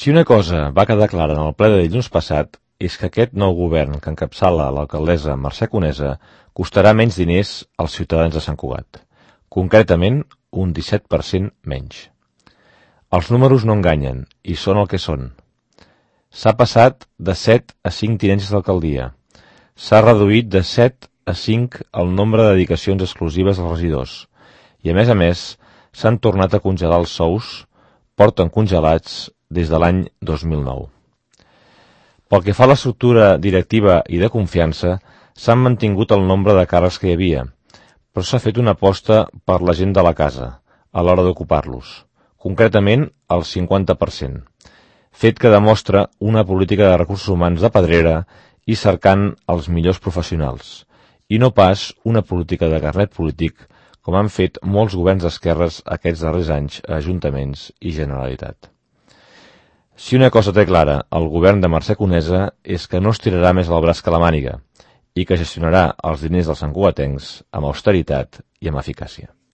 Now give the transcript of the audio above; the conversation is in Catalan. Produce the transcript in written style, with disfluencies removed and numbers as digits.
Si una cosa va quedar clara en el ple de dilluns passat és que aquest nou govern que encapçala l'alcaldessa Mercè Conesa costarà menys diners als ciutadans de Sant Cugat. Concretament, un 17% menys. Els números no enganyen, i són el que són. S'ha passat de 7 a 5 tinences d'alcaldia. S'ha reduït de 7 a 5 el nombre de dedicacions exclusives als regidors. I a més, s'han tornat a congelar els sous, porten congelats des de l'any 2009. Pel que fa a l'estructura directiva i de confiança, s'han mantingut el nombre de càrrecs que hi havia, però s'ha fet una aposta per la gent de la casa, a l'hora d'ocupar-los, concretament el 50%, fet que demostra una política de recursos humans de pedrera i cercant els millors professionals, i no pas una política de carnet polític com han fet molts governs d'esquerres aquests darrers anys a ajuntaments i Generalitat. Si una cosa té clara el govern de Mercè Conesa és que no estirarà més el braç que la màniga i que gestionarà els diners dels santcugatencs amb austeritat i amb eficàcia.